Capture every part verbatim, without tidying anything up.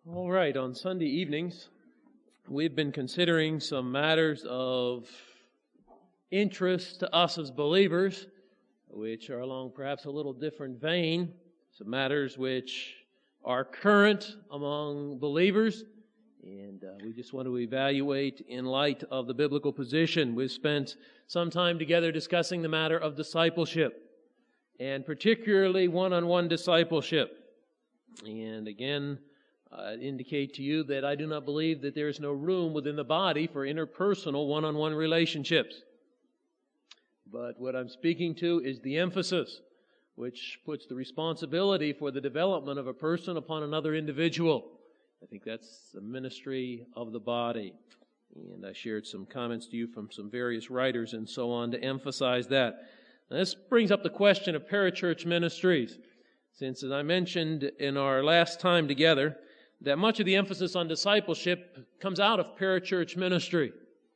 All right, on Sunday evenings, we've been considering some matters of interest to us as believers, which are along perhaps a little different vein, some matters which are current among believers, and uh, we just want to evaluate in light of the biblical position. We've spent some time together discussing the matter of discipleship, and particularly one-on-one discipleship. And again, I indicate to you that I do not believe that there is no room within the body for interpersonal one-on-one relationships. But what I'm speaking to is the emphasis, which puts the responsibility for the development of a person upon another individual. I think that's the ministry of the body. And I shared some comments to you from some various writers and so on to emphasize that. Now, this brings up the question of parachurch ministries. Since, as I mentioned in our last time together, that much of the emphasis on discipleship comes out of parachurch ministry.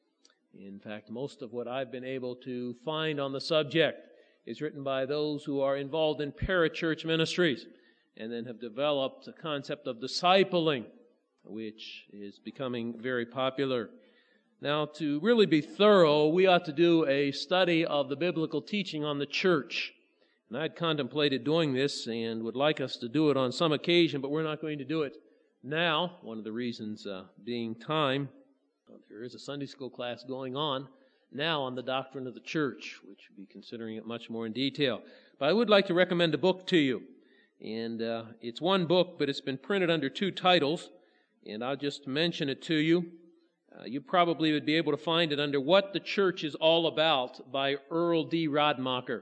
In fact, most of what I've been able to find on the subject is written by those who are involved in parachurch ministries and then have developed a concept of discipling, which is becoming very popular. Now, to really be thorough, we ought to do a study of the biblical teaching on the church. And I'd contemplated doing this and would like us to do it on some occasion, but we're not going to do it now, one of the reasons uh, being time. Well, there is a Sunday school class going on now on the doctrine of the church, which we'll be considering it much more in detail. But I would like to recommend a book to you. And uh, it's one book, but it's been printed under two titles. And I'll just mention it to you. Uh, you probably would be able to find it under What the Church is All About by Earl D. Radmacher.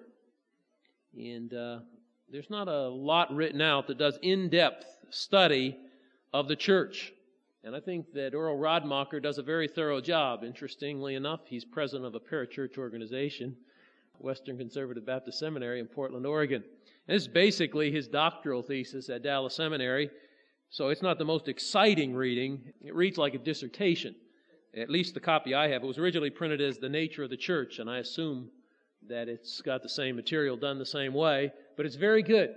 And uh, there's not a lot written out that does in-depth study of the church. And I think that Earl Radmacher does a very thorough job. Interestingly enough, he's president of a parachurch organization, Western Conservative Baptist Seminary in Portland, Oregon. And this is basically his doctoral thesis at Dallas Seminary, so it's not the most exciting reading. It reads like a dissertation. At least the copy I have. It was originally printed as The Nature of the Church, and I assume that it's got the same material done the same way, but it's very good.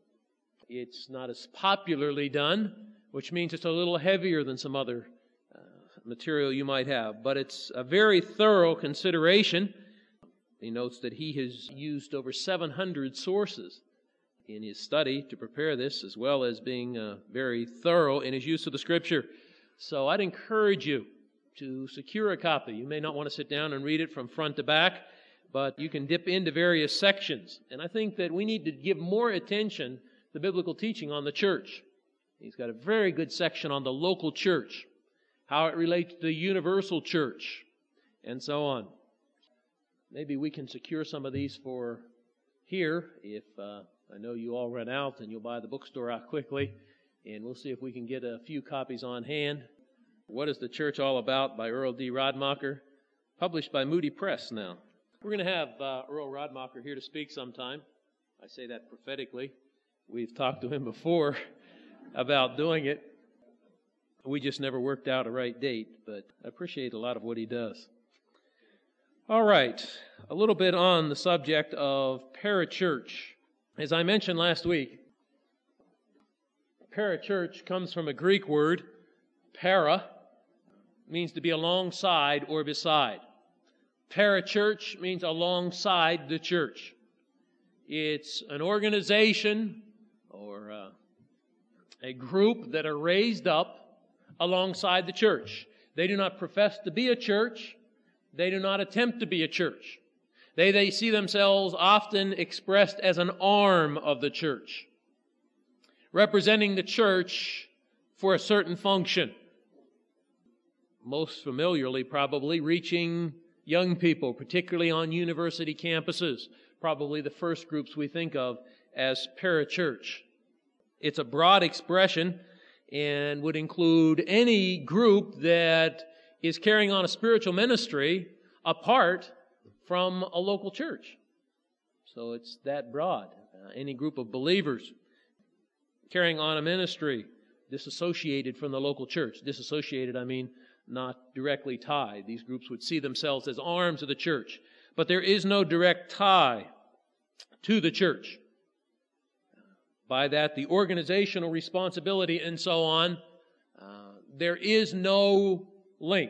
It's not as popularly done, which means it's a little heavier than some other uh, material you might have. But it's a very thorough consideration. He notes that he has used over seven hundred sources in his study to prepare this, as well as being uh, very thorough in his use of the Scripture. So I'd encourage you to secure a copy. You may not want to sit down and read it from front to back, but you can dip into various sections. And I think that we need to give more attention to biblical teaching on the church. He's got a very good section on the local church, how it relates to the universal church, and so on. Maybe we can secure some of these for here if uh, I know you all run out and you'll buy the bookstore out quickly, and we'll see if we can get a few copies on hand. What is the Church All About by Earl D. Radmacher, published by Moody Press now. We're going to have uh, Earl Radmacher here to speak sometime. I say that prophetically. We've talked to him before about doing it. We just never worked out a right date, but I appreciate a lot of what he does. All right, a little bit on the subject of parachurch. As I mentioned last week, parachurch comes from a Greek word, para, means to be alongside or beside. Parachurch means alongside the church. It's an organization or uh, a group that are raised up alongside the church. They do not profess to be a church. They do not attempt to be a church. They, they see themselves often expressed as an arm of the church, representing the church for a certain function. Most familiarly, probably, reaching young people, particularly on university campuses, probably the first groups we think of as parachurch. It's a broad expression and would include any group that is carrying on a spiritual ministry apart from a local church. So it's that broad. Uh, any group of believers carrying on a ministry disassociated from the local church. Disassociated, I mean, not directly tied. These groups would see themselves as arms of the church. But there is no direct tie to the church. By that, the organizational responsibility and so on Uh, there is no link.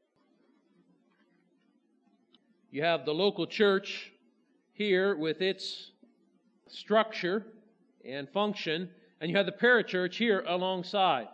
You have the local church here with its structure and function, and you have the parachurch here alongside.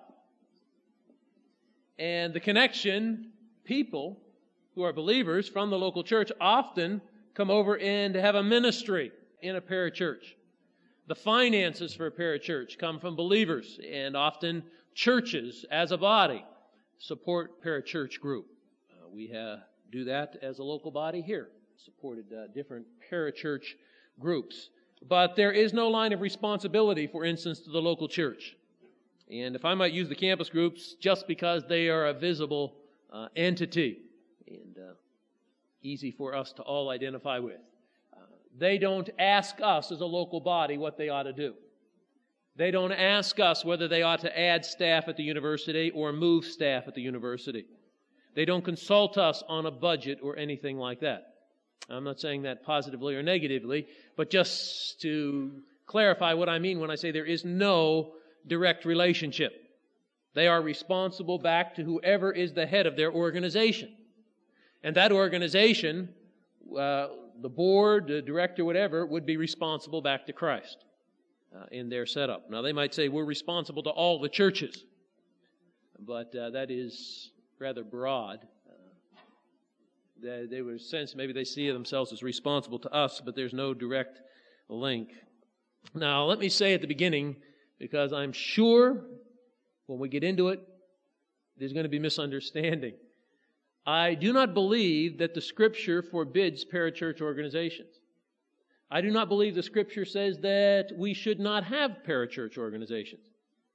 And the connection, people who are believers from the local church often come over and have a ministry in a parachurch. The finances for a parachurch come from believers, and often churches as a body support parachurch group. Uh, we have, do that as a local body here, supported uh, different parachurch groups. But there is no line of responsibility, for instance, to the local church. And if I might use the campus groups, just because they are a visible uh, entity and uh, easy for us to all identify with. Uh, they don't ask us as a local body what they ought to do. They don't ask us whether they ought to add staff at the university or move staff at the university. They don't consult us on a budget or anything like that. I'm not saying that positively or negatively, but just to clarify what I mean when I say there is no direct relationship. They are responsible back to whoever is the head of their organization. And that organization, uh, the board, the director, whatever, would be responsible back to Christ uh, in their setup. Now, they might say we're responsible to all the churches, but uh, that is rather broad. Uh, they, they would sense maybe they see themselves as responsible to us, but there's no direct link. Now, let me say at the beginning, because I'm sure when we get into it, there's going to be misunderstanding. I do not believe that the Scripture forbids parachurch organizations. I do not believe the Scripture says that we should not have parachurch organizations.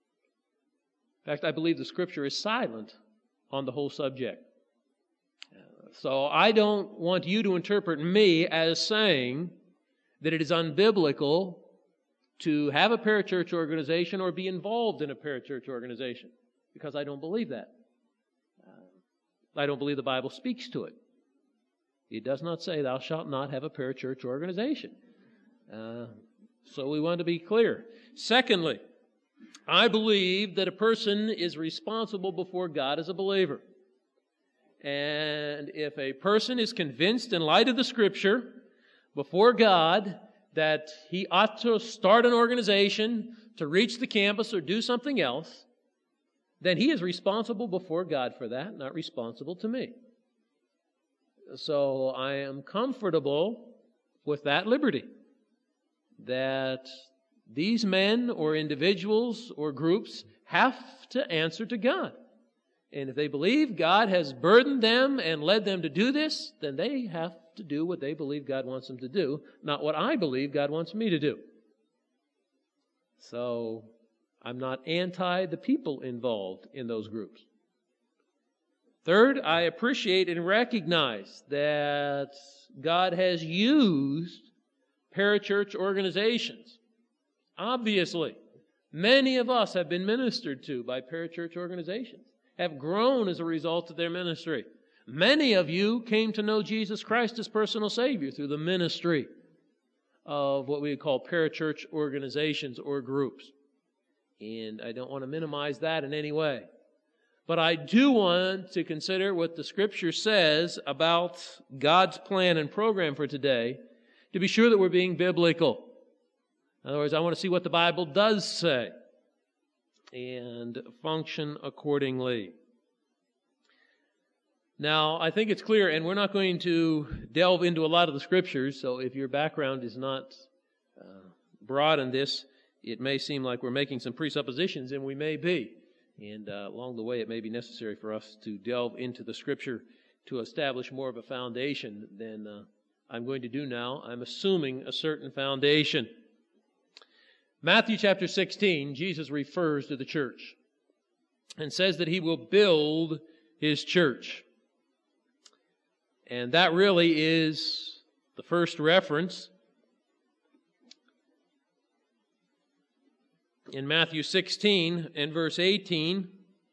In fact, I believe the Scripture is silent on the whole subject. So I don't want you to interpret me as saying that it is unbiblical to have a parachurch organization or be involved in a parachurch organization, because I don't believe that. I don't believe the Bible speaks to it. It does not say, thou shalt not have a parachurch organization. Uh, so we want to be clear. Secondly, I believe that a person is responsible before God as a believer. And if a person is convinced in light of the Scripture before God that he ought to start an organization to reach the campus or do something else, then he is responsible before God for that, not responsible to me. So I am comfortable with that liberty, that these men or individuals or groups have to answer to God. And if they believe God has burdened them and led them to do this, then they have to do what they believe God wants them to do, not what I believe God wants me to do. So I'm not anti the people involved in those groups. Third, I appreciate and recognize that God has used parachurch organizations. Obviously, many of us have been ministered to by parachurch organizations, have grown as a result of their ministry. Many of you came to know Jesus Christ as personal Savior through the ministry of what we call parachurch organizations or groups. And I don't want to minimize that in any way. But I do want to consider what the Scripture says about God's plan and program for today, to be sure that we're being biblical. In other words, I want to see what the Bible does say and function accordingly. Now, I think it's clear, and we're not going to delve into a lot of the Scriptures, so if your background is not uh, broad in this, it may seem like we're making some presuppositions, and we may be. And uh, along the way, it may be necessary for us to delve into the Scripture to establish more of a foundation than uh, I'm going to do now. I'm assuming a certain foundation. Matthew chapter sixteen, Jesus refers to the church and says that He will build His church. And that really is the first reference. In Matthew sixteen and verse eighteen,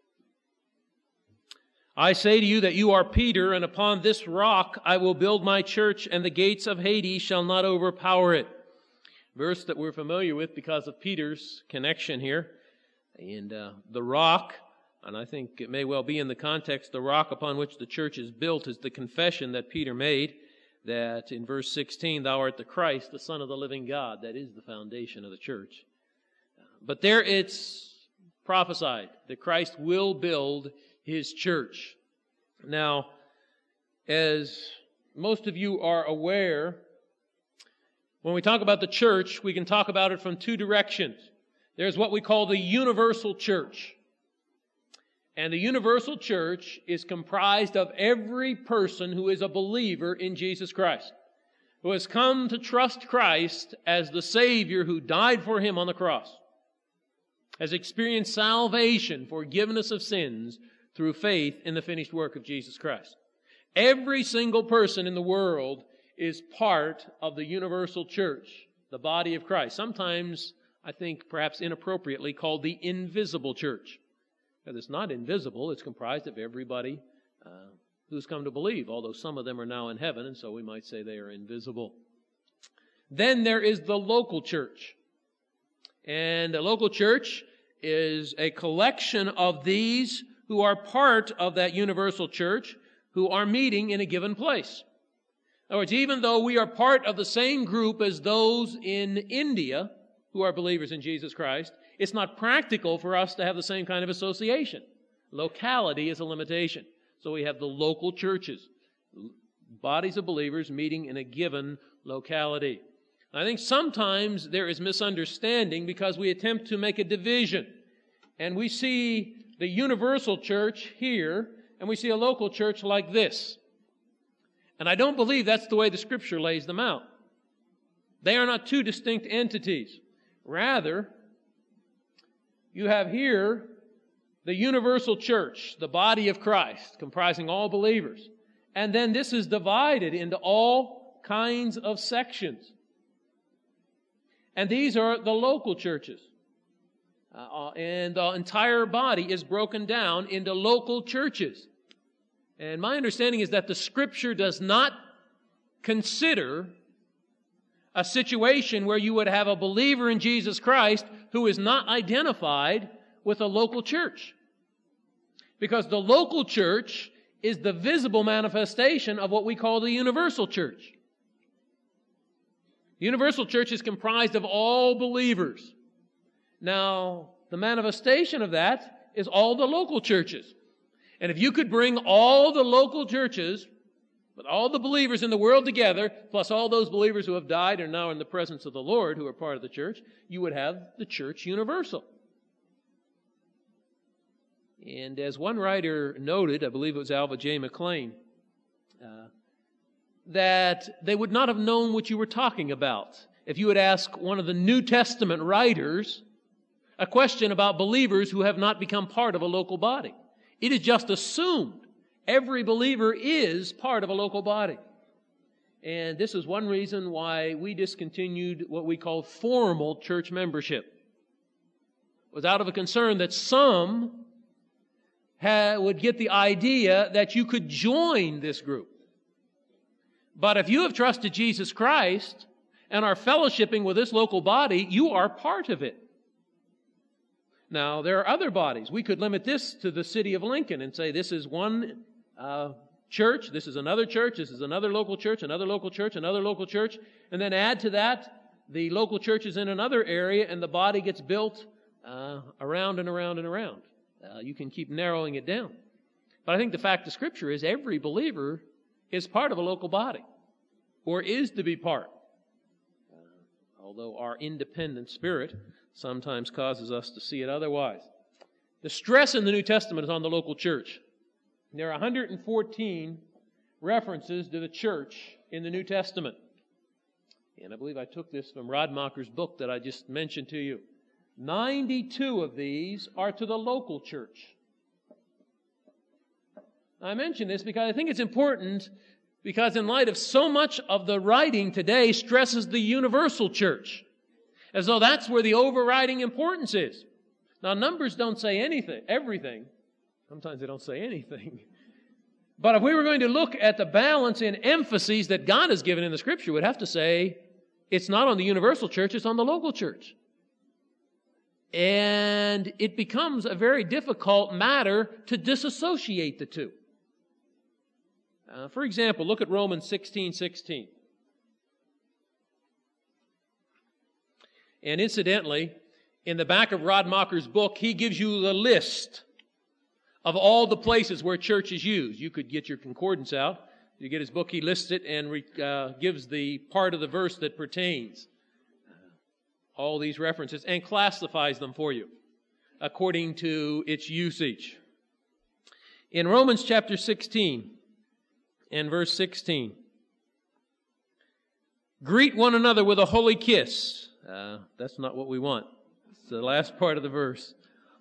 I say to you that you are Peter, and upon this rock I will build my church, and the gates of Hades shall not overpower it. Verse that we're familiar with because of Peter's connection here. And uh, the rock and I think it may well be in the context, the rock upon which the church is built is the confession that Peter made, that in verse sixteen, thou art the Christ, the Son of the living God. That is the foundation of the church. But there it's prophesied that Christ will build His church. Now, as most of you are aware, when we talk about the church, we can talk about it from two directions. There's what we call the universal church. And the universal church is comprised of every person who is a believer in Jesus Christ, who has come to trust Christ as the Savior who died for him on the cross, has experienced salvation, forgiveness of sins through faith in the finished work of Jesus Christ. Every single person in the world is part of the universal church, the body of Christ. Sometimes, I think, perhaps inappropriately called the invisible church. Because it's not invisible, it's comprised of everybody uh, who's come to believe, although some of them are now in heaven, and so we might say they are invisible. Then there is the local church. And the local church is a collection of these who are part of that universal church, who are meeting in a given place. In other words, even though we are part of the same group as those in India who are believers in Jesus Christ, it's not practical for us to have the same kind of association. Locality is a limitation. So we have the local churches, bodies of believers meeting in a given locality. I think sometimes there is misunderstanding because we attempt to make a division. And we see the universal church here, and we see a local church like this. And I don't believe that's the way the Scripture lays them out. They are not two distinct entities. Rather, you have here the universal church, the body of Christ, comprising all believers. And then this is divided into all kinds of sections. And these are the local churches. Uh, and the entire body is broken down into local churches. And my understanding is that the Scripture does not consider a situation where you would have a believer in Jesus Christ who is not identified with a local church. Because the local church is the visible manifestation of what we call the universal church. The universal church is comprised of all believers. Now, the manifestation of that is all the local churches. And if you could bring all the local churches, with all the believers in the world together, plus all those believers who have died and are now in the presence of the Lord who are part of the church, you would have the church universal. And as one writer noted, I believe it was Alva J. McLean, uh, that they would not have known what you were talking about if you would ask one of the New Testament writers a question about believers who have not become part of a local body. It is just assumed every believer is part of a local body. And this is one reason why we discontinued what we call formal church membership. It was out of a concern that some ha- would get the idea that you could join this group. But if you have trusted Jesus Christ and are fellowshipping with this local body, you are part of it. Now, there are other bodies. We could limit this to the city of Lincoln and say this is one uh, church, this is another church, this is another local church, another local church, another local church, and then add to that the local churches in another area, and the body gets built uh, around and around and around. Uh, you can keep narrowing it down. But I think the fact of Scripture is every believer is part of a local body, or is to be part. Uh, although our independent spirit sometimes causes us to see it otherwise. The stress in the New Testament is on the local church. There are one hundred fourteen references to the church in the New Testament. And I believe I took this from Radmacher's book that I just mentioned to you. ninety-two of these are to the local church. I mention this because I think it's important, because in light of so much of the writing today stresses the universal church, as though that's where the overriding importance is. Now, numbers don't say anything, everything. Sometimes they don't say anything. But if we were going to look at the balance in emphases that God has given in the Scripture, we'd have to say it's not on the universal church, it's on the local church. And And it becomes a very difficult matter to disassociate the two. Uh, for example, look at Romans sixteen sixteen. And incidentally, in the back of Rodmacher's book, he gives you the list of all the places where church is used. You could get your concordance out. You get his book, he lists it and re, uh, gives the part of the verse that pertains. Uh, all these references and classifies them for you according to its usage. In Romans chapter sixteen and verse sixteen, greet one another with a holy kiss. Uh, that's not what we want. It's the last part of the verse.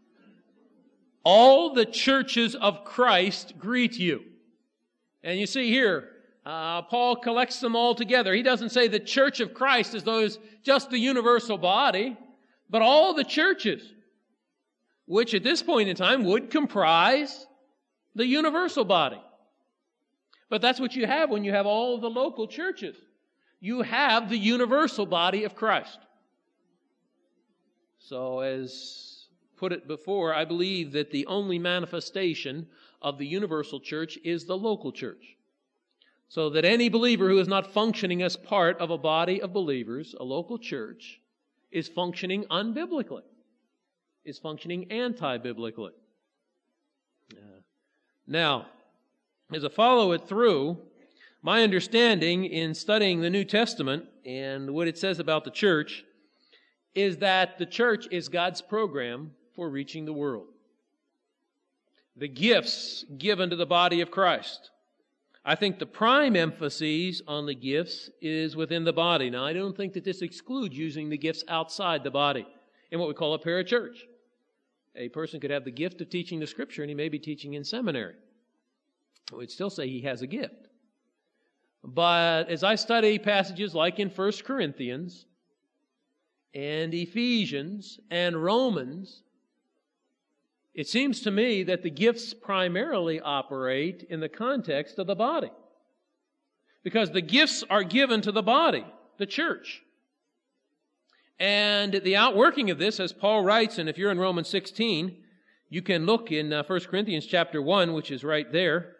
All the churches of Christ greet you. And you see here, uh, Paul collects them all together. He doesn't say the church of Christ as though it's just the universal body, but all the churches, which at this point in time would comprise the universal body. But that's what you have when you have all the local churches. You have the universal body of Christ. So as put it before, I believe that the only manifestation of the universal church is the local church. So that any believer who is not functioning as part of a body of believers, a local church, is functioning unbiblically, is functioning anti-biblically. Uh, now, as I follow it through, my understanding in studying the New Testament and what it says about the church is that the church is God's program for reaching the world. The gifts given to the body of Christ. I think the prime emphasis on the gifts is within the body. Now, I don't think that this excludes using the gifts outside the body in what we call a parachurch. A person could have the gift of teaching the Scripture and he may be teaching in seminary. We'd still say he has a gift. But as I study passages like in First Corinthians and Ephesians and Romans, it seems to me that the gifts primarily operate in the context of the body. Because the gifts are given to the body, the church. And the outworking of this, as Paul writes, and if you're in Romans sixteen, you can look in uh, First Corinthians chapter one, which is right there.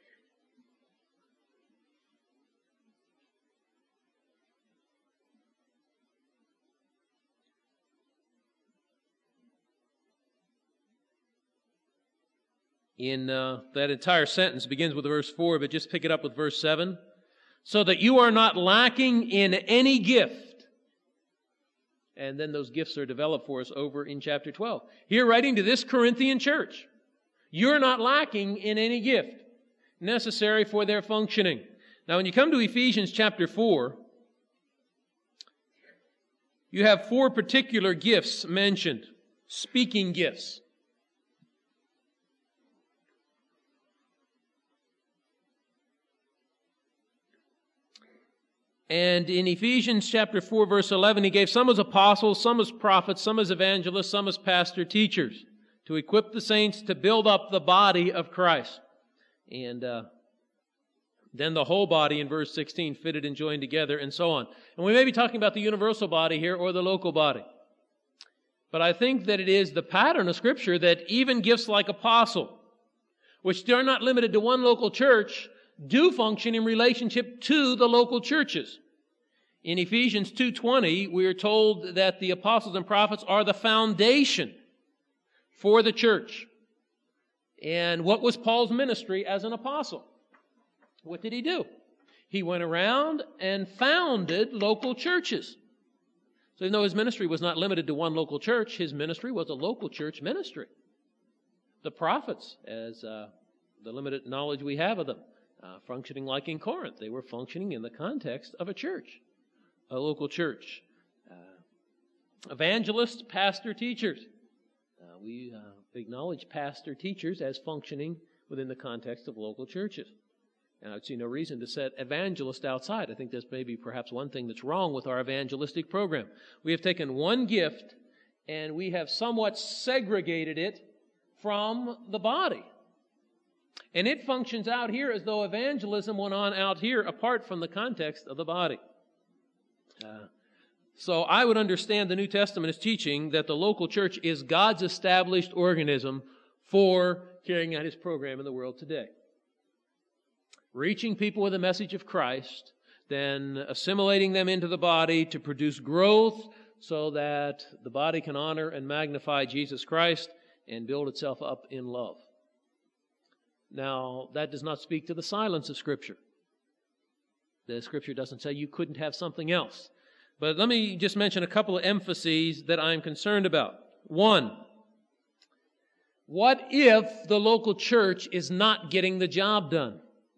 In uh, that entire sentence begins with verse four, but just pick it up with verse seven. So that you are not lacking in any gift. And then those gifts are developed for us over in chapter twelve. Here writing to this Corinthian church, you're not lacking in any gift necessary for their functioning. Now when you come to Ephesians chapter four, you have four particular gifts mentioned. Speaking gifts. And in Ephesians chapter four, verse eleven, he gave some as apostles, some as prophets, some as evangelists, some as pastor teachers, to equip the saints to build up the body of Christ. And uh, then the whole body in verse sixteen, fitted and joined together, and so on. And we may be talking about the universal body here or the local body. But I think that it is the pattern of Scripture that even gifts like apostle, which are not limited to one local church, do function in relationship to the local churches. In Ephesians two twenty, we are told that the apostles and prophets are the foundation for the church. And what was Paul's ministry as an apostle? What did he do? He went around and founded local churches. So even though his ministry was not limited to one local church, his ministry was a local church ministry. The prophets, as uh, the limited knowledge we have of them, Uh, functioning like in Corinth. They were functioning in the context of a church, a local church. Uh, evangelists, pastor, teachers. Uh, we uh, acknowledge pastor, teachers as functioning within the context of local churches. And I'd see no reason to set evangelist outside. I think that's maybe perhaps one thing that's wrong with our evangelistic program. We have taken one gift and we have somewhat segregated it from the body. And it functions out here as though evangelism went on out here apart from the context of the body. Uh, So I would understand the New Testament as teaching that the local church is God's established organism for carrying out His program in the world today. Reaching people with the message of Christ, then assimilating them into the body to produce growth so that the body can honor and magnify Jesus Christ and build itself up in love. Now, that does not speak to the silence of Scripture. The Scripture doesn't say you couldn't have something else. But let me just mention a couple of emphases that I'm concerned about. One, what if the local church is not getting the job done?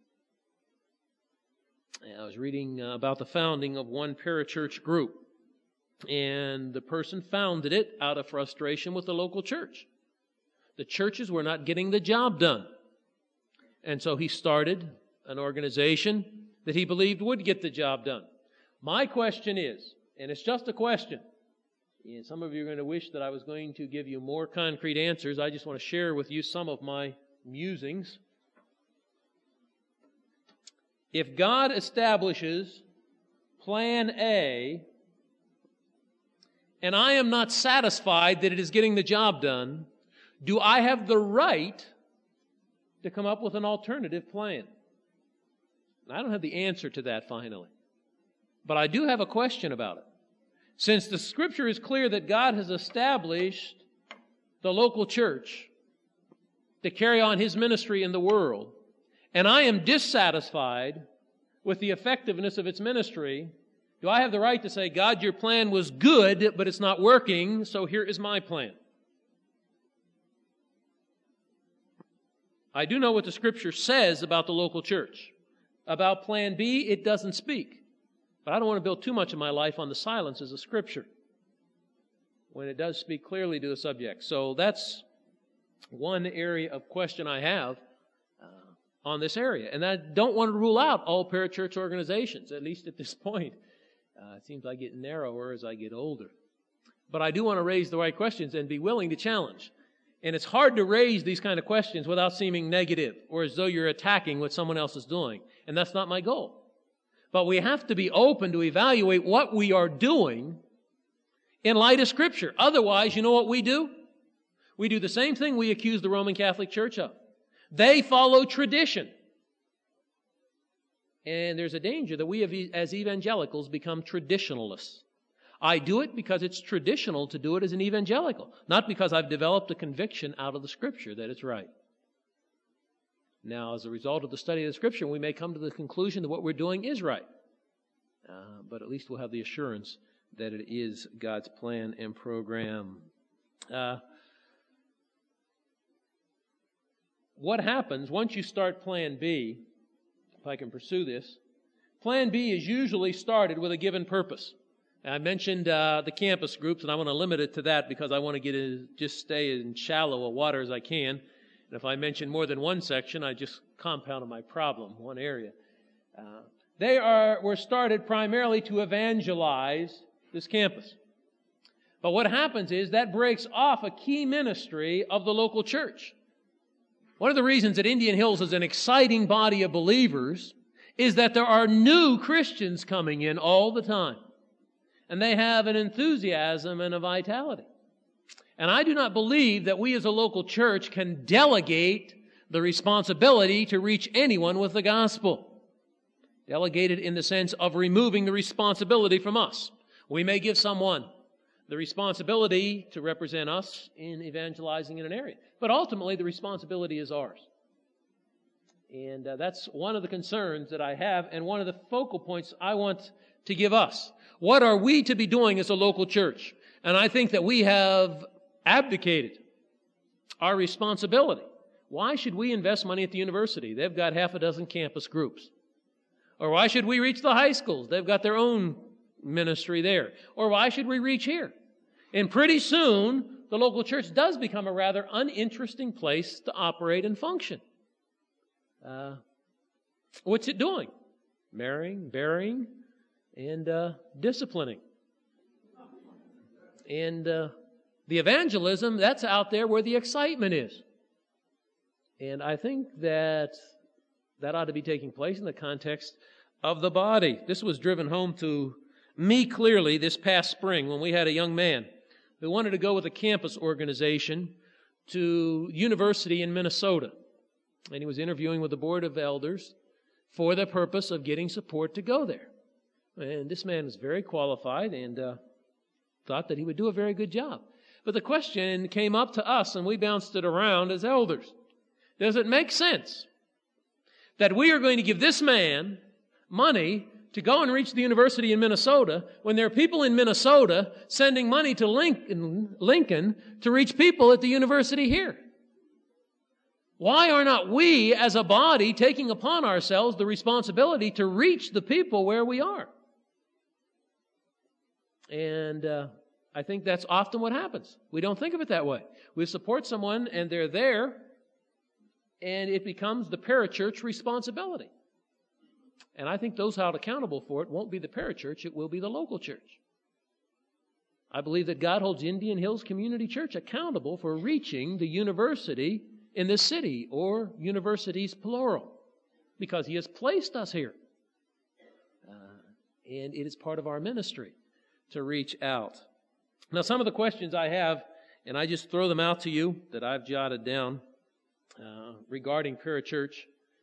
I was reading about the founding of one parachurch group, and the person founded it out of frustration with the local church. The churches were not getting the job done. And so he started an organization that he believed would get the job done. My question is, and it's just a question, and some of you are going to wish that I was going to give you more concrete answers. I just want to share with you some of my musings. If God establishes plan A, and I am not satisfied that it is getting the job done, do I have the right to come up with an alternative plan? I don't have the answer to that finally. But I do have a question about it. Since the Scripture is clear that God has established the local church to carry on His ministry in the world, and I am dissatisfied with the effectiveness of its ministry, do I have the right to say, God, your plan was good, but it's not working, so here is my plan? I do know what the Scripture says about the local church. About plan B, it doesn't speak. But I don't want to build too much of my life on the silences of Scripture when it does speak clearly to the subject. So that's one area of question I have uh, on this area. And I don't want to rule out all parachurch organizations, at least at this point. Uh, it seems I get narrower as I get older. But I do want to raise the right questions and be willing to challenge. And it's hard to raise these kind of questions without seeming negative or as though you're attacking what someone else is doing. And that's not my goal. But we have to be open to evaluate what we are doing in light of Scripture. Otherwise, you know what we do? We do the same thing we accuse the Roman Catholic Church of. They follow tradition. And there's a danger that we as evangelicals become traditionalists. I do it because it's traditional to do it as an evangelical, not because I've developed a conviction out of the Scripture that it's right. Now, as a result of the study of the Scripture, we may come to the conclusion that what we're doing is right. Uh, but at least we'll have the assurance that it is God's plan and program. Uh, what happens once you start Plan B, if I can pursue this, Plan B is usually started with a given purpose. I mentioned uh, the campus groups, and I want to limit it to that because I want to get in, just stay in shallow a water as I can. And if I mention more than one section, I just compounded my problem, one area. Uh, they are were started primarily to evangelize this campus. But what happens is that breaks off a key ministry of the local church. One of the reasons that Indian Hills is an exciting body of believers is that there are new Christians coming in all the time. And they have an enthusiasm and a vitality. And I do not believe that we as a local church can delegate the responsibility to reach anyone with the gospel. Delegate it in the sense of removing the responsibility from us. We may give someone the responsibility to represent us in evangelizing in an area. But ultimately, the responsibility is ours. And uh, that's one of the concerns that I have and one of the focal points I want to give us. What are we to be doing as a local church? And I think that we have abdicated our responsibility. Why should we invest money at the university? They've got half a dozen campus groups. Or why should we reach the high schools? They've got their own ministry there. Or why should we reach here? And pretty soon, the local church does become a rather uninteresting place to operate and function. Uh, what's it doing? Marrying, burying, and uh, disciplining. And uh, the evangelism, that's out there where the excitement is. And I think that that ought to be taking place in the context of the body. This was driven home to me clearly this past spring when we had a young man who wanted to go with a campus organization to university in Minnesota. And he was interviewing with the board of elders for the purpose of getting support to go there. And this man was very qualified and uh, thought that he would do a very good job. But the question came up to us, and we bounced it around as elders. Does it make sense that we are going to give this man money to go and reach the university in Minnesota when there are people in Minnesota sending money to Lincoln, Lincoln to reach people at the university here? Why are not we as a body taking upon ourselves the responsibility to reach the people where we are? And uh, I think that's often what happens. We don't think of it that way. We support someone and they're there, and it becomes the parachurch responsibility. And I think those held accountable for it won't be the parachurch, it will be the local church. I believe that God holds Indian Hills Community Church accountable for reaching the university in this city, or universities plural, because He has placed us here. Uh, and it is part of our ministry to reach out. Now, some of the questions I have, and I just throw them out to you that I've jotted down uh, regarding parachurch.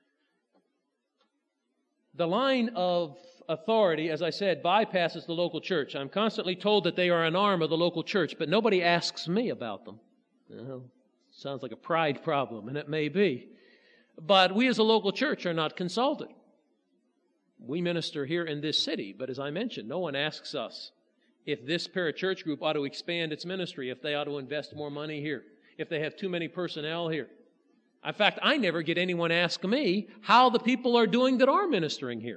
The line of authority, as I said, bypasses the local church. I'm constantly told that they are an arm of the local church, but nobody asks me about them. You know, sounds like a pride problem, and it may be. But we as a local church are not consulted. We minister here in this city, but as I mentioned, no one asks us if this parachurch group ought to expand its ministry, if they ought to invest more money here, if they have too many personnel here. In fact, I never get anyone ask me how the people are doing that are ministering here.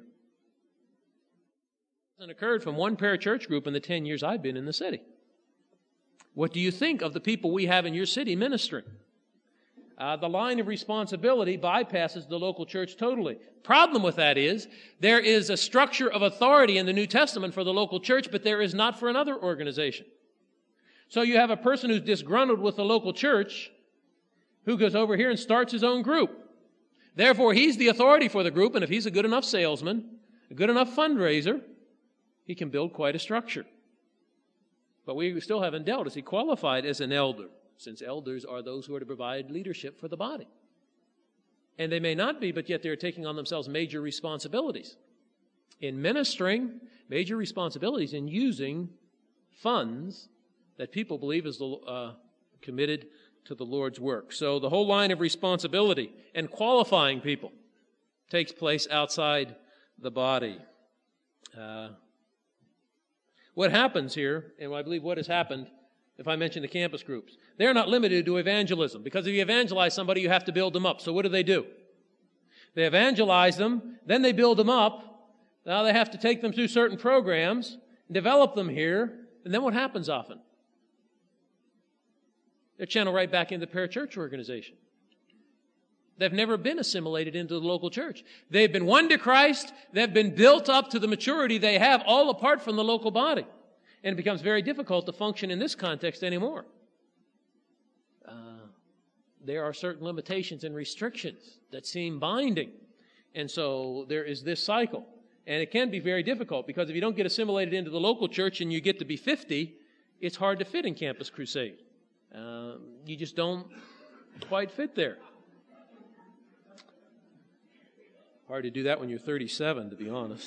It hasn't occurred from one parachurch group in the ten years I've been in the city. What do you think of the people we have in your city ministering? Uh, the line of responsibility bypasses the local church totally. Problem with that is, there is a structure of authority in the New Testament for the local church, but there is not for another organization. So you have a person who's disgruntled with the local church who goes over here and starts his own group. Therefore, he's the authority for the group, and if he's a good enough salesman, a good enough fundraiser, he can build quite a structure. But we still haven't dealt. Is he qualified as an elder? Since elders are those who are to provide leadership for the body. And they may not be, but yet they're taking on themselves major responsibilities in ministering, major responsibilities in using funds that people believe is uh, committed to the Lord's work. So the whole line of responsibility and qualifying people takes place outside the body. Uh, what happens here, and I believe what has happened, if I mention the campus groups, they're not limited to evangelism, because if you evangelize somebody, you have to build them up. So what do they do? They evangelize them, then they build them up. Now they have to take them through certain programs, develop them here, and then what happens often? They're channeled right back into the parachurch organization. They've never been assimilated into the local church. They've been won to Christ. They've been built up to the maturity they have, all apart from the local body. And it becomes very difficult to function in this context anymore. Uh, there are certain limitations and restrictions that seem binding. And so there is this cycle. And it can be very difficult, because if you don't get assimilated into the local church and you get to be fifty, it's hard to fit in Campus Crusade. Uh, you just don't quite fit there. Hard to do that when you're thirty-seven, to be honest.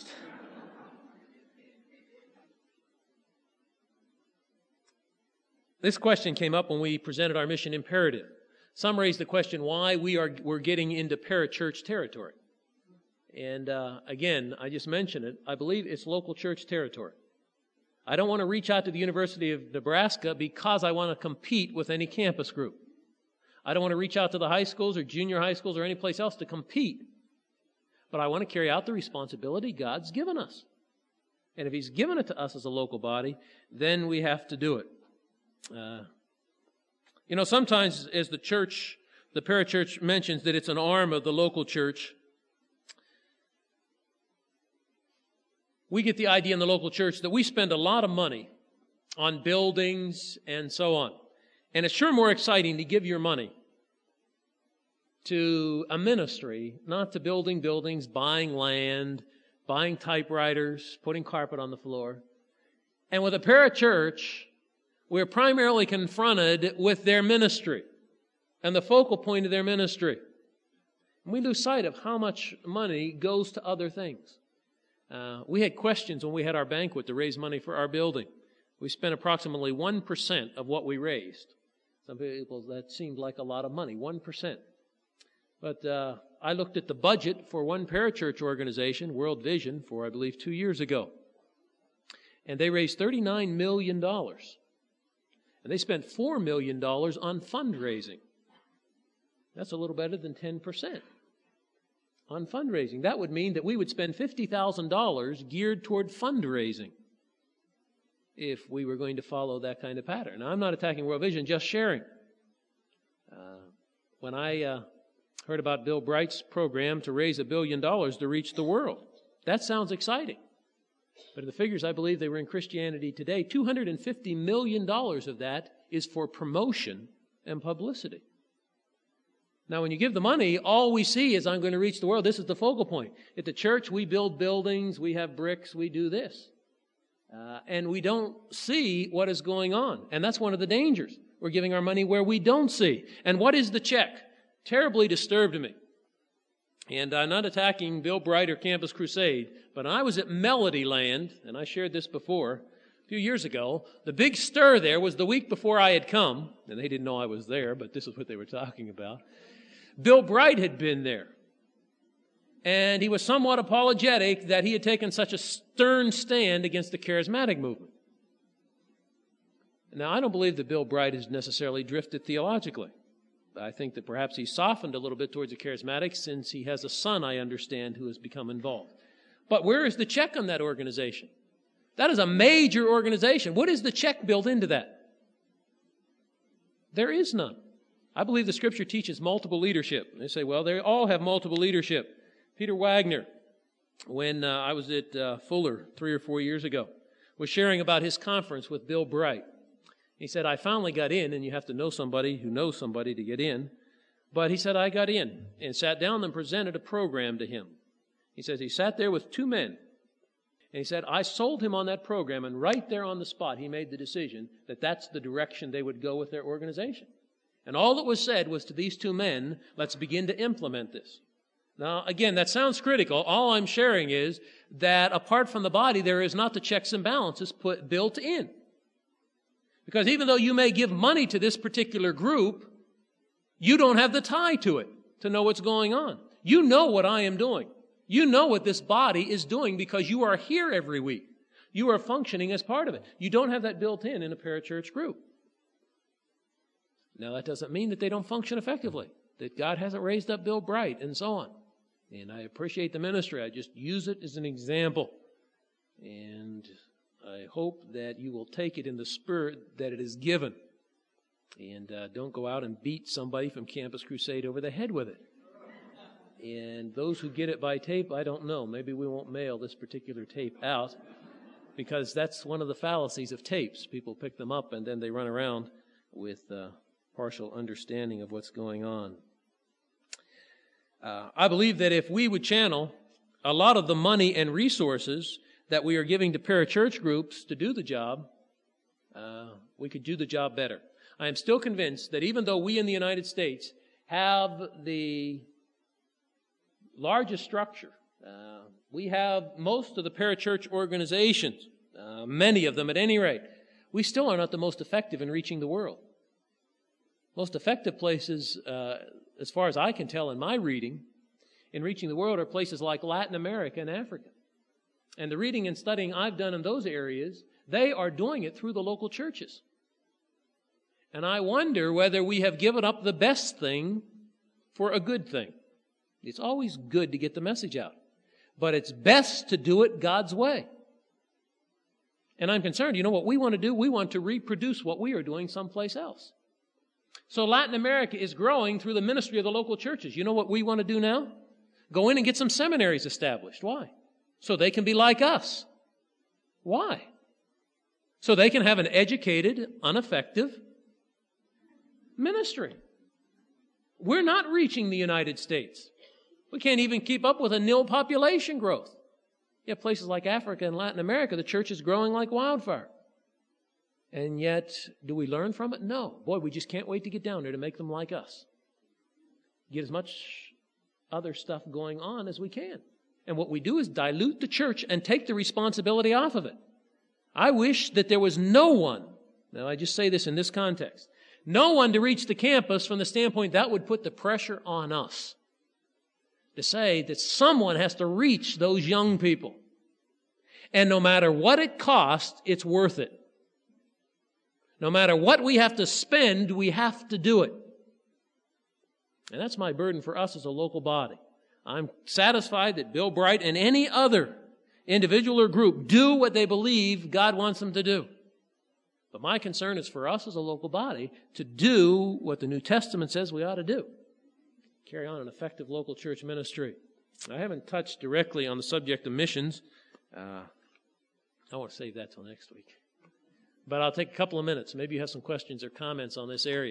This question came up when we presented our mission imperative. Some raised the question why we are we're getting into parachurch territory. And uh, again, I just mentioned it. I believe it's local church territory. I don't want to reach out to the University of Nebraska because I want to compete with any campus group. I don't want to reach out to the high schools or junior high schools or any place else to compete. But I want to carry out the responsibility God's given us. And if He's given it to us as a local body, then we have to do it. Uh, you know, sometimes as the church, the parachurch mentions that it's an arm of the local church, we get the idea in the local church that we spend a lot of money on buildings and so on. And it's sure more exciting to give your money to a ministry, not to building buildings, buying land, buying typewriters, putting carpet on the floor. And with a parachurch, we're primarily confronted with their ministry and the focal point of their ministry. And we lose sight of how much money goes to other things. Uh, we had questions when we had our banquet to raise money for our building. We spent approximately one percent of what we raised. Some people, that seemed like a lot of money, one percent. But uh, I looked at the budget for one parachurch organization, World Vision, for I believe two years ago. And they raised thirty-nine million dollars. And they spent four million dollars on fundraising. That's a little better than ten percent on fundraising. That would mean that we would spend fifty thousand dollars geared toward fundraising if we were going to follow that kind of pattern. Now, I'm not attacking World Vision, just sharing. Uh, when I uh, heard about Bill Bright's program to raise a billion dollars to reach the world, that sounds exciting. But in the figures I believe they were in Christianity Today, two hundred fifty million dollars of that is for promotion and publicity. Now, when you give the money, all we see is, I'm going to reach the world. This is the focal point. At the church, we build buildings, we have bricks, we do this. Uh, and we don't see what is going on. And that's one of the dangers. We're giving our money where we don't see. And what is the check? Terribly disturbed me. And I'm not attacking Bill Bright or Campus Crusade, but I was at Melody Land, and I shared this before, a few years ago. The big stir there was the week before I had come, and they didn't know I was there, but this is what they were talking about. Bill Bright had been there, and he was somewhat apologetic that he had taken such a stern stand against the charismatic movement. Now, I don't believe that Bill Bright has necessarily drifted theologically. I think that perhaps he softened a little bit towards the charismatics since he has a son, I understand, who has become involved. But where is the check on that organization? That is a major organization. What is the check built into that? There is none. I believe the Scripture teaches multiple leadership. They say, well, they all have multiple leadership. Peter Wagner, when uh, I was at uh, Fuller three or four years ago, was sharing about his conference with Bill Bright. He said, I finally got in, and you have to know somebody who knows somebody to get in. But he said, I got in and sat down and presented a program to him. He says he sat there with two men. And he said, I sold him on that program, and right there on the spot, he made the decision that that's the direction they would go with their organization. And all that was said was to these two men, let's begin to implement this. Now, again, that sounds critical. All I'm sharing is that apart from the body, there is not the checks and balances put built in. Because even though you may give money to this particular group, you don't have the tie to it to know what's going on. You know what I am doing. You know what this body is doing because you are here every week. You are functioning as part of it. You don't have that built in in a parachurch group. Now, that doesn't mean that they don't function effectively, that God hasn't raised up Bill Bright and so on. And I appreciate the ministry. I just use it as an example. And I hope that you will take it in the spirit that it is given. And uh, don't go out and beat somebody from Campus Crusade over the head with it. And those who get it by tape, I don't know. Maybe we won't mail this particular tape out because that's one of the fallacies of tapes. People pick them up and then they run around with uh, partial understanding of what's going on. Uh, I believe that if we would channel a lot of the money and resources that we are giving to parachurch groups to do the job, uh, we could do the job better. I am still convinced that even though we in the United States have the largest structure, uh, we have most of the parachurch organizations, uh, many of them at any rate, we still are not the most effective in reaching the world. Most effective places, uh, as far as I can tell in my reading, in reaching the world are places like Latin America and Africa. And the reading and studying I've done in those areas, they are doing it through the local churches. And I wonder whether we have given up the best thing for a good thing. It's always good to get the message out, but it's best to do it God's way. And I'm concerned, you know what we want to do? We want to reproduce what we are doing someplace else. So Latin America is growing through the ministry of the local churches. You know what we want to do now? Go in and get some seminaries established. Why? So they can be like us. Why? So they can have an educated, ineffective ministry. We're not reaching the United States. We can't even keep up with a nil population growth. You have places like Africa and Latin America, the church is growing like wildfire. And yet, do we learn from it? No. Boy, we just can't wait to get down there to make them like us. Get as much other stuff going on as we can. And what we do is dilute the church and take the responsibility off of it. I wish that there was no one, now I just say this in this context, no one to reach the campus from the standpoint that would put the pressure on us to say that someone has to reach those young people. And no matter what it costs, it's worth it. No matter what we have to spend, we have to do it. And that's my burden for us as a local body. I'm satisfied that Bill Bright and any other individual or group do what they believe God wants them to do. But my concern is for us as a local body to do what the New Testament says we ought to do. Carry on an effective local church ministry. I haven't touched directly on the subject of missions. Uh, I want to save that till next week. But I'll take a couple of minutes. Maybe you have some questions or comments on this area.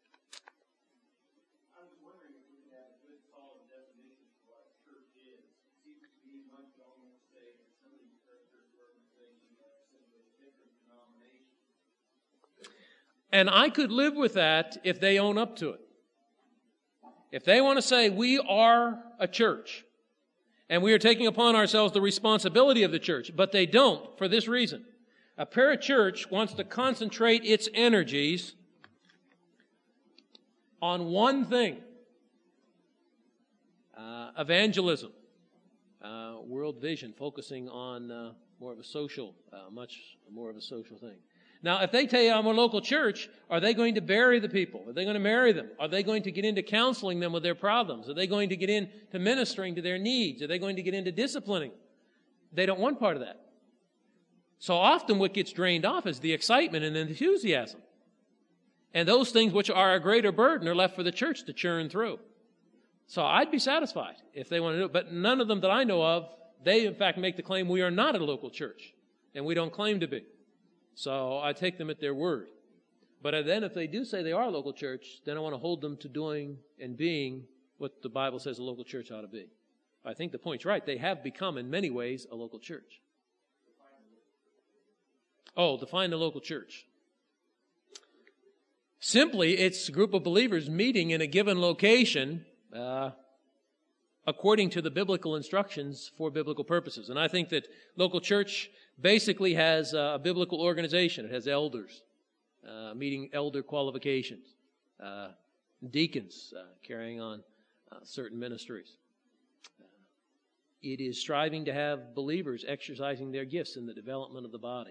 I was wondering if we could have a good solid definition of what a church is. It seems to be much almost say that some of these church organizations are simply different denominations. And I could live with that if they own up to it. If they want to say, we are a church, and we are taking upon ourselves the responsibility of the church, but they don't for this reason. A parachurch wants to concentrate its energies on one thing. Uh, evangelism, uh, world vision, focusing on uh, more of a social, uh, much more of a social thing. Now, if they tell you I'm a local church, are they going to bury the people? Are they going to marry them? Are they going to get into counseling them with their problems? Are they going to get into ministering to their needs? Are they going to get into disciplining? They don't want part of that. So often what gets drained off is the excitement and the enthusiasm. And those things which are a greater burden are left for the church to churn through. So I'd be satisfied if they want to do it. But none of them that I know of, they in fact make the claim we are not a local church. And we don't claim to be. So I take them at their word. But then if they do say they are a local church, then I want to hold them to doing and being what the Bible says a local church ought to be. I think the point's right. They have become in many ways a local church. Oh, define the local church. Simply, it's a group of believers meeting in a given location uh, according to the biblical instructions for biblical purposes. And I think that local church basically has a biblical organization. It has elders, uh, meeting elder qualifications, uh, deacons uh, carrying on uh, certain ministries. Uh, it is striving to have believers exercising their gifts in the development of the body.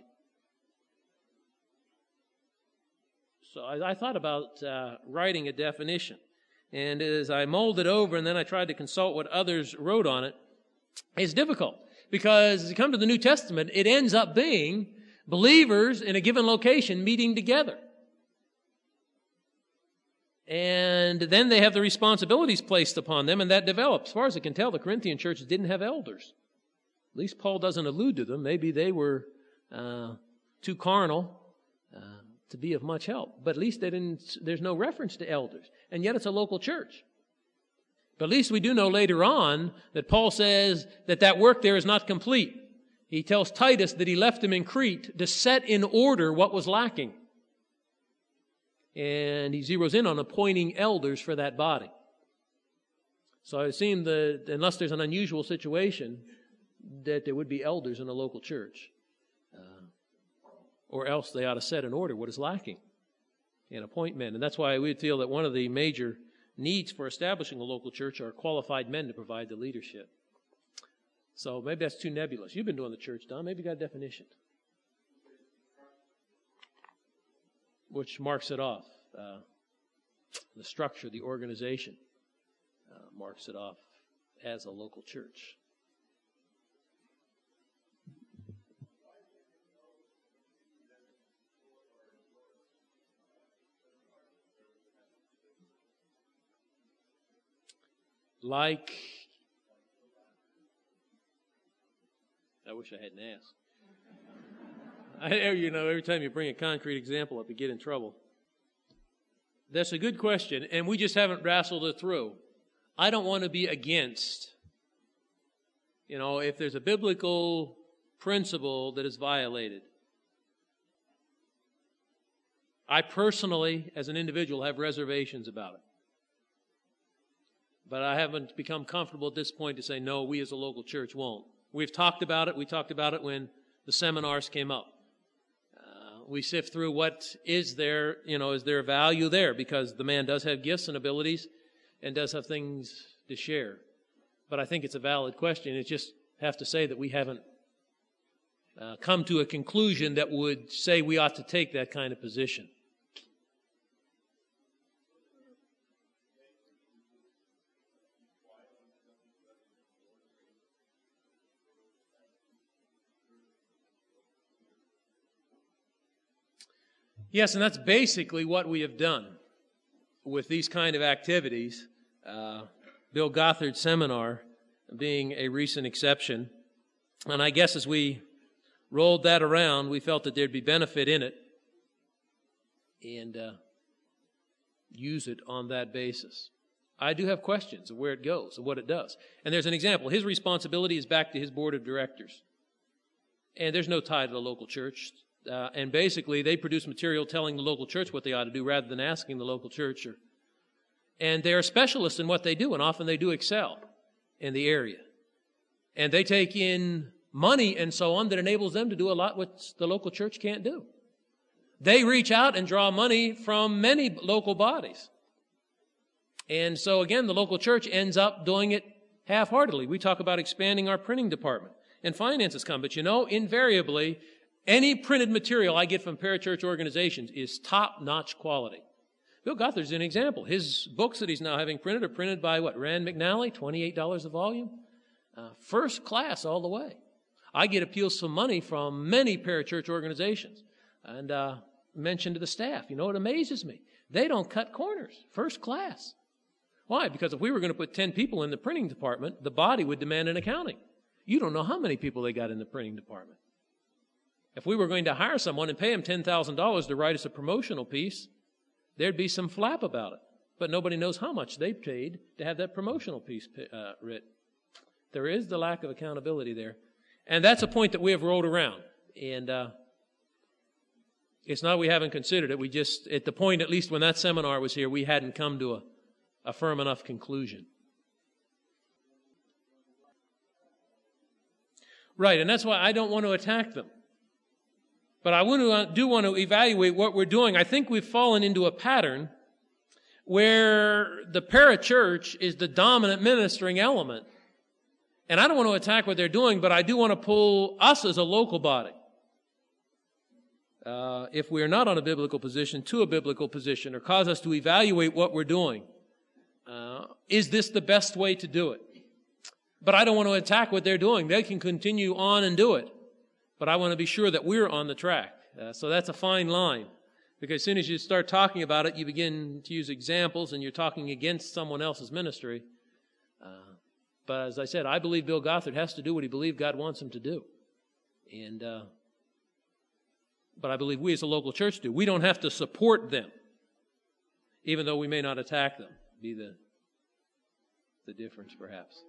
So I, I thought about uh, writing a definition. And as I mulled it over and then I tried to consult what others wrote on it, it's difficult. Because as you come to the New Testament, it ends up being believers in a given location meeting together. And then they have the responsibilities placed upon them, and that develops. As far as I can tell, the Corinthian church didn't have elders. At least Paul doesn't allude to them. Maybe they were uh, too carnal uh, to be of much help. But at least they didn't. There's no reference to elders. And yet it's a local church. But at least we do know later on that Paul says that that work there is not complete. He tells Titus that he left him in Crete to set in order what was lacking. And he zeroes in on appointing elders for that body. So it seemed that unless there's an unusual situation, that there would be elders in a local church. Uh, or else they ought to set in order what is lacking and appoint men. And that's why we feel that one of the major needs for establishing a local church are qualified men to provide the leadership. So maybe that's too nebulous. You've been doing the church, Don. Maybe you got a definition which marks it off. Uh, the structure, the organization uh, marks it off as a local church. Like, I wish I hadn't asked. I, you know, every time you bring a concrete example up, you get in trouble. That's a good question, and we just haven't wrestled it through. I don't want to be against, you know, if there's a biblical principle that is violated. I personally, as an individual, have reservations about it. But I haven't become comfortable at this point to say, no, we as a local church won't. We've talked about it. We talked about it when the seminars came up. Uh, we sift through what is there, you know, is there value there? Because the man does have gifts and abilities and does have things to share. But I think it's a valid question. It's just have to say that we haven't uh, come to a conclusion that would say we ought to take that kind of position. Yes, and that's basically what we have done with these kind of activities. Uh, Bill Gothard's seminar being a recent exception. And I guess as we rolled that around, we felt that there'd be benefit in it and uh, use it on that basis. I do have questions of where it goes and what it does. And there's an example. His responsibility is back to his board of directors. And there's no tie to the local church. Uh, and basically, they produce material telling the local church what they ought to do rather than asking the local church. Or, and they are specialists in what they do, and often they do excel in the area. And they take in money and so on that enables them to do a lot what the local church can't do. They reach out and draw money from many local bodies. And so, again, the local church ends up doing it half-heartedly. We talk about expanding our printing department, and finances come. But you know, invariably, any printed material I get from parachurch organizations is top-notch quality. Bill Gothard's an example. His books that he's now having printed are printed by, what, Rand McNally, twenty-eight dollars a volume? Uh, first class all the way. I get appeals for money from many parachurch organizations. And uh, mentioned to the staff, you know, it amazes me. They don't cut corners. First class. Why? Because if we were going to put ten people in the printing department, the body would demand an accounting. You don't know how many people they got in the printing department. If we were going to hire someone and pay them ten thousand dollars to write us a promotional piece, there'd be some flap about it. But nobody knows how much they paid to have that promotional piece uh, written. There is the lack of accountability there. And that's a point that we have rolled around. And uh, it's not we haven't considered it. We just, at the point, at least when that seminar was here, we hadn't come to a, a firm enough conclusion. Right, and that's why I don't want to attack them. But I want to, do want to evaluate what we're doing. I think we've fallen into a pattern where the parachurch is the dominant ministering element. And I don't want to attack what they're doing, but I do want to pull us as a local body, uh, if we are not on a biblical position, to a biblical position, or cause us to evaluate what we're doing. Uh, is this the best way to do it? But I don't want to attack what they're doing. They can continue on and do it. But I want to be sure that we're on the track. Uh, so that's a fine line. Because as soon as you start talking about it, you begin to use examples and you're talking against someone else's ministry. Uh, but as I said, I believe Bill Gothard has to do what he believed God wants him to do. And, uh, but I believe we as a local church do. We don't have to support them, even though we may not attack them. Be the, the difference, perhaps.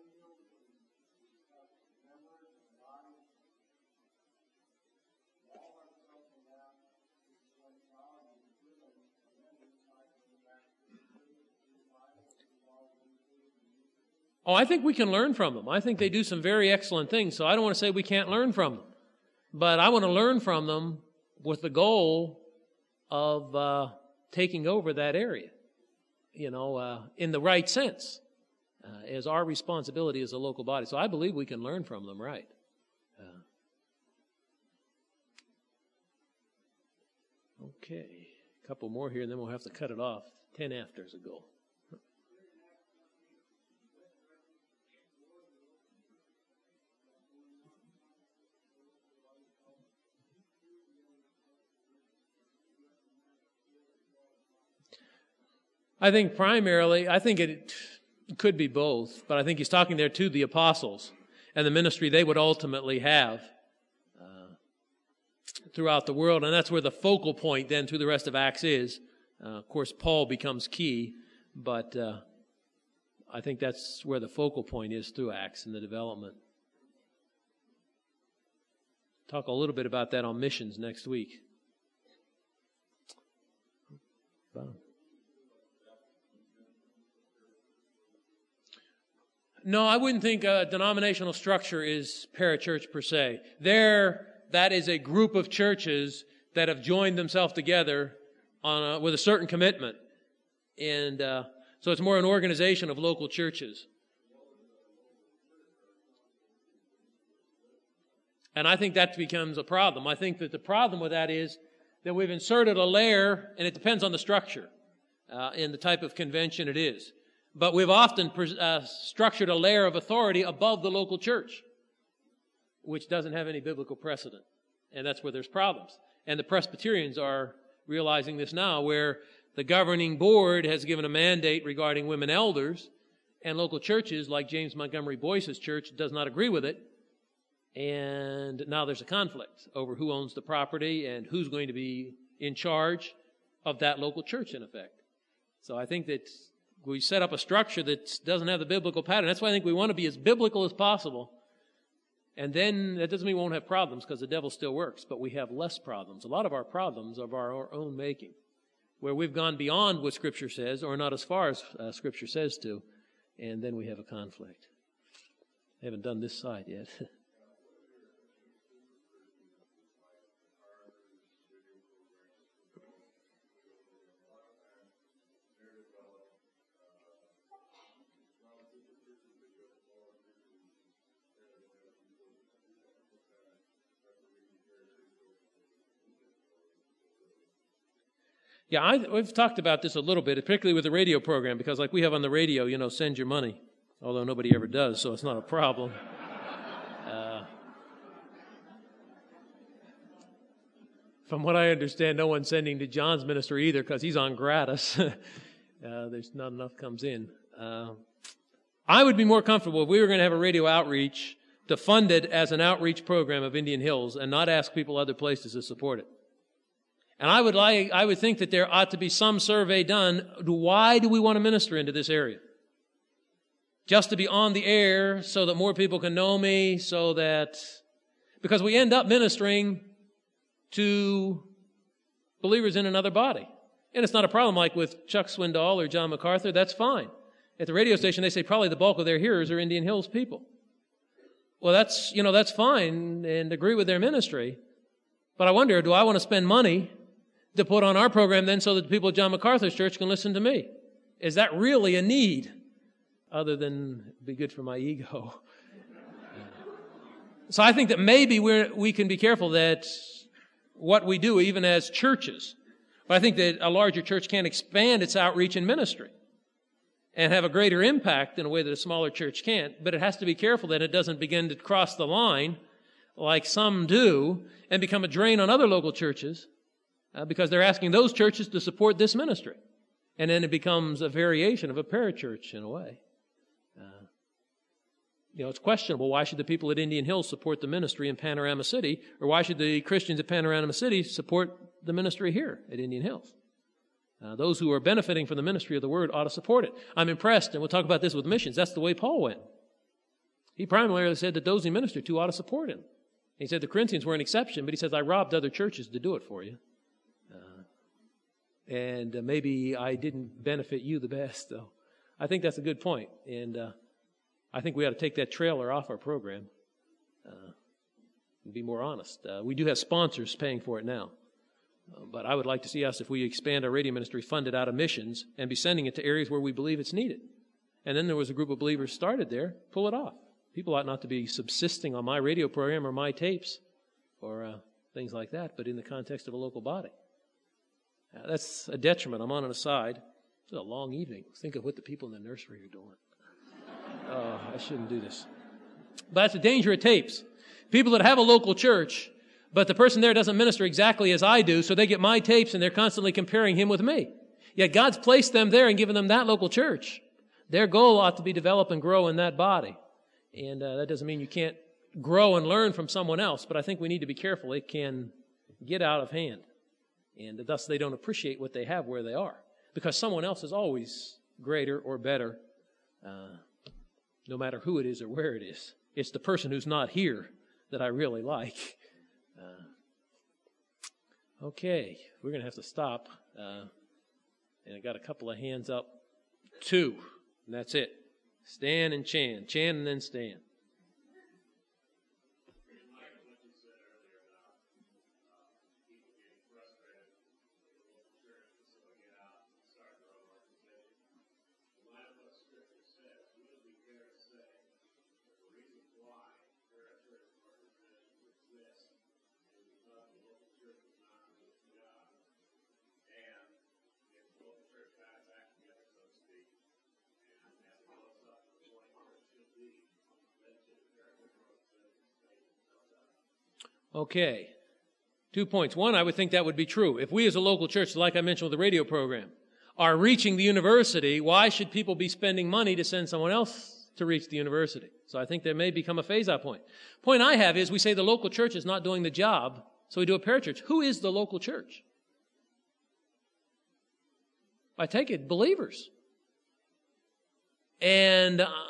Oh, I think we can learn from them. I think they do some very excellent things, so I don't want to say we can't learn from them. But I want to learn from them with the goal of uh, taking over that area, you know, uh, in the right sense, uh, as our responsibility as a local body. So I believe we can learn from them, right? Uh, okay, a couple more here, and then we'll have to cut it off. Ten after is a goal. I think primarily, I think it could be both, but I think he's talking there to the apostles and the ministry they would ultimately have uh, throughout the world, and that's where the focal point then through the rest of Acts is. Uh, of course, Paul becomes key, but uh, I think that's where the focal point is through Acts and the development. Talk a little bit about that on missions next week. problem. No, I wouldn't think a denominational structure is parachurch per se. There, that is a group of churches that have joined themselves together on a, with a certain commitment. And uh, so it's more an organization of local churches. And I think that becomes a problem. I think that the problem with that is that we've inserted a layer, and it depends on the structure uh, and the type of convention it is. But we've often uh, structured a layer of authority above the local church, which doesn't have any biblical precedent. And that's where there's problems. And the Presbyterians are realizing this now, where the governing board has given a mandate regarding women elders, and local churches like James Montgomery Boyce's church does not agree with it. And now there's a conflict over who owns the property and who's going to be in charge of that local church, in effect. So I think that we set up a structure that doesn't have the biblical pattern. That's why I think we want to be as biblical as possible. And then that doesn't mean we won't have problems, because the devil still works, but we have less problems. A lot of our problems are of our own making, where we've gone beyond what Scripture says, or not as far as uh, Scripture says to, and then we have a conflict. I haven't done this side yet. Yeah, I, we've talked about this a little bit, particularly with the radio program, because like we have on the radio, you know, send your money, although nobody ever does, so it's not a problem. Uh, from what I understand, no one's sending to John's ministry either, because he's on gratis. uh, there's not enough comes in. Uh, I would be more comfortable if we were going to have a radio outreach to fund it as an outreach program of Indian Hills and not ask people other places to support it. And I would like, I would think that there ought to be some survey done. Why do we want to minister into this area? Just to be on the air so that more people can know me, so that, because we end up ministering to believers in another body. And it's not a problem like with Chuck Swindoll or John MacArthur. That's fine. At the radio station, they say probably the bulk of their hearers are Indian Hills people. Well, that's, you know, that's fine and agree with their ministry. But I wonder, do I want to spend money to put on our program then so that the people at John MacArthur's church can listen to me? Is that really a need, other than be good for my ego? So I think that maybe we're, we can be careful that what we do, even as churches, but I think that a larger church can expand its outreach and ministry and have a greater impact in a way that a smaller church can't. But it has to be careful that it doesn't begin to cross the line like some do and become a drain on other local churches, uh, because they're asking those churches to support this ministry. And then it becomes a variation of a parachurch in a way. Uh, you know, it's questionable. Why should the people at Indian Hills support the ministry in Panorama City? Or why should the Christians at Panorama City support the ministry here at Indian Hills? Uh, those who are benefiting from the ministry of the Word ought to support it. I'm impressed, and we'll talk about this with missions. That's the way Paul went. He primarily said that those he ministered to ought to support him. He said the Corinthians were an exception, but he says, I robbed other churches to do it for you. Uh, and uh, maybe I didn't benefit you the best, though. I think that's a good point. And uh, I think we ought to take that trailer off our program uh, and be more honest. Uh, we do have sponsors paying for it now. Uh, but I would like to see us, if we expand our radio ministry, fund it out of missions and be sending it to areas where we believe it's needed. And then there was a group of believers started there, pull it off. People ought not to be subsisting on my radio program or my tapes or uh, things like that, but in the context of a local body. Uh, that's a detriment. I'm on an aside. It's a long evening. Think of what the people in the nursery are doing. Oh, I shouldn't do this. But that's the danger of tapes. People that have a local church, but the person there doesn't minister exactly as I do, so they get my tapes and they're constantly comparing him with me. Yet God's placed them there and given them that local church. Their goal ought to be develop and grow in that body. And uh, that doesn't mean you can't grow and learn from someone else, but I think we need to be careful. It can get out of hand. And thus they don't appreciate what they have where they are. Because someone else is always greater or better, uh, no matter who it is or where it is. It's the person who's not here that I really like. Uh, okay, we're going to have to stop. Uh, And I got a couple of hands up. Two. And that's it. Stan and Chan. Chan and then Stan. Okay. Two points. One, I would think that would be true. If we as a local church, like I mentioned with the radio program, are reaching the university, why should people be spending money to send someone else to reach the university? So I think there may become a phase-out point. Point I have is we say the local church is not doing the job, so we do a parachurch. Who is the local church? I take it, believers. And uh,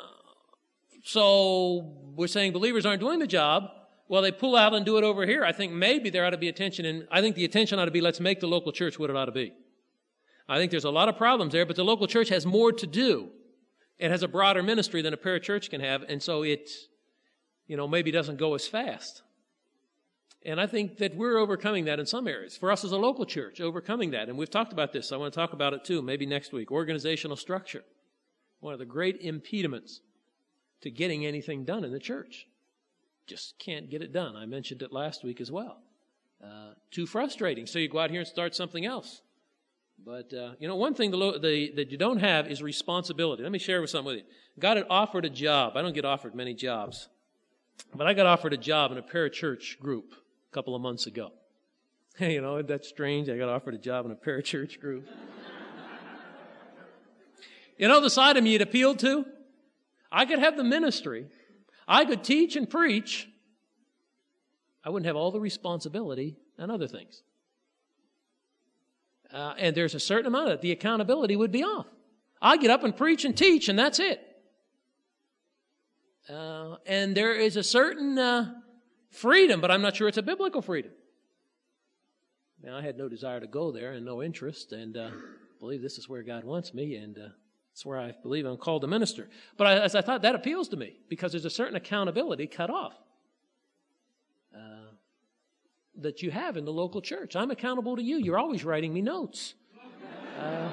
so we're saying believers aren't doing the job. Well, they pull out and do it over here. I think maybe there ought to be attention, and I think the attention ought to be, let's make the local church what it ought to be. I think there's a lot of problems there, but the local church has more to do. It has a broader ministry than a parachurch can have, and so it, you know, maybe doesn't go as fast. And I think that we're overcoming that in some areas. For us as a local church, overcoming that. And we've talked about this. I want to talk about it too, maybe next week. Organizational structure. One of the great impediments to getting anything done in the church. Just can't get it done. I mentioned it last week as well. Uh, too frustrating. So you go out here and start something else. But, uh, you know, one thing the, lo- the, that you don't have is responsibility. Let me share with something with you. God had offered a job. I don't get offered many jobs. But I got offered a job in a parachurch group a couple of months ago. Hey, you know, that's strange. I got offered a job in a parachurch group. You know the side of me it appealed to? I could have the ministry. I could teach and preach. I wouldn't have all the responsibility and other things. Uh, and there's a certain amount of it. The accountability would be off. I get up and preach and teach, and that's it. Uh, and there is a certain uh, freedom, but I'm not sure it's a biblical freedom. Now, I had no desire to go there and no interest, and uh, believe this is where God wants me, and uh, it's where I believe I'm called to minister. But I, as I thought, that appeals to me because there's a certain accountability cut off uh, that you have in the local church. I'm accountable to you. You're always writing me notes. Uh,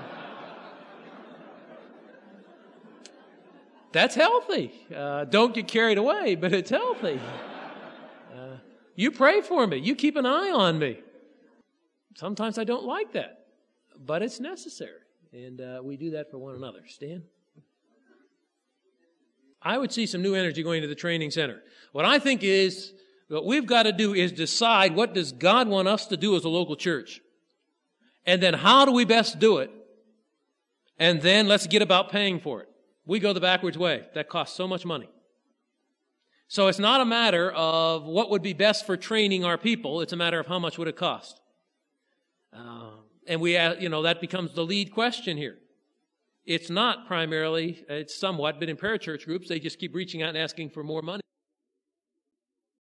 that's healthy. Uh, don't get carried away, but it's healthy. Uh, you pray for me. You keep an eye on me. Sometimes I don't like that, but it's necessary. And uh, we do that for one another. Stan? I would see some new energy going to the training center. What I think is, what we've got to do is decide what does God want us to do as a local church. And then how do we best do it? And then let's get about paying for it. We go the backwards way. That costs so much money. So it's not a matter of what would be best for training our people. It's a matter of how much would it cost. Uh, and we, uh, you know, that becomes the lead question here. It's not primarily, it's somewhat, but in parachurch groups, they just keep reaching out and asking for more money.